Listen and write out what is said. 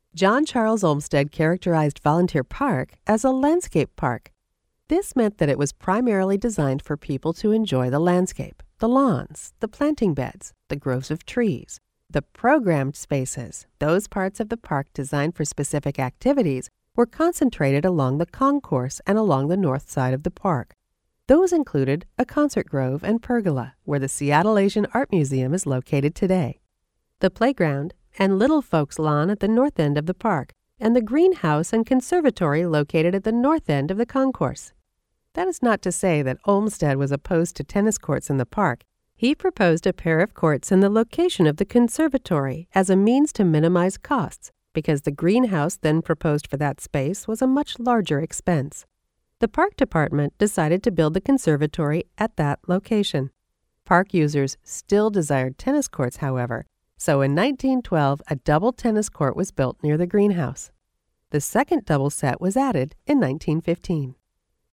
John Charles Olmsted characterized Volunteer Park as a landscape park. This meant that it was primarily designed for people to enjoy the landscape, the lawns, the planting beds, the groves of trees. The programmed spaces, those parts of the park designed for specific activities, were concentrated along the concourse and along the north side of the park. Those included a concert grove and pergola, where the Seattle Asian Art Museum is located today, the playground and Little Folks Lawn at the north end of the park, and the greenhouse and conservatory located at the north end of the concourse. That is not to say that Olmsted was opposed to tennis courts in the park. He proposed a pair of courts in the location of the conservatory as a means to minimize costs, because the greenhouse then proposed for that space was a much larger expense. The park department decided to build the conservatory at that location. Park users still desired tennis courts, however, so in 1912 a double tennis court was built near the greenhouse. The second double set was added in 1915.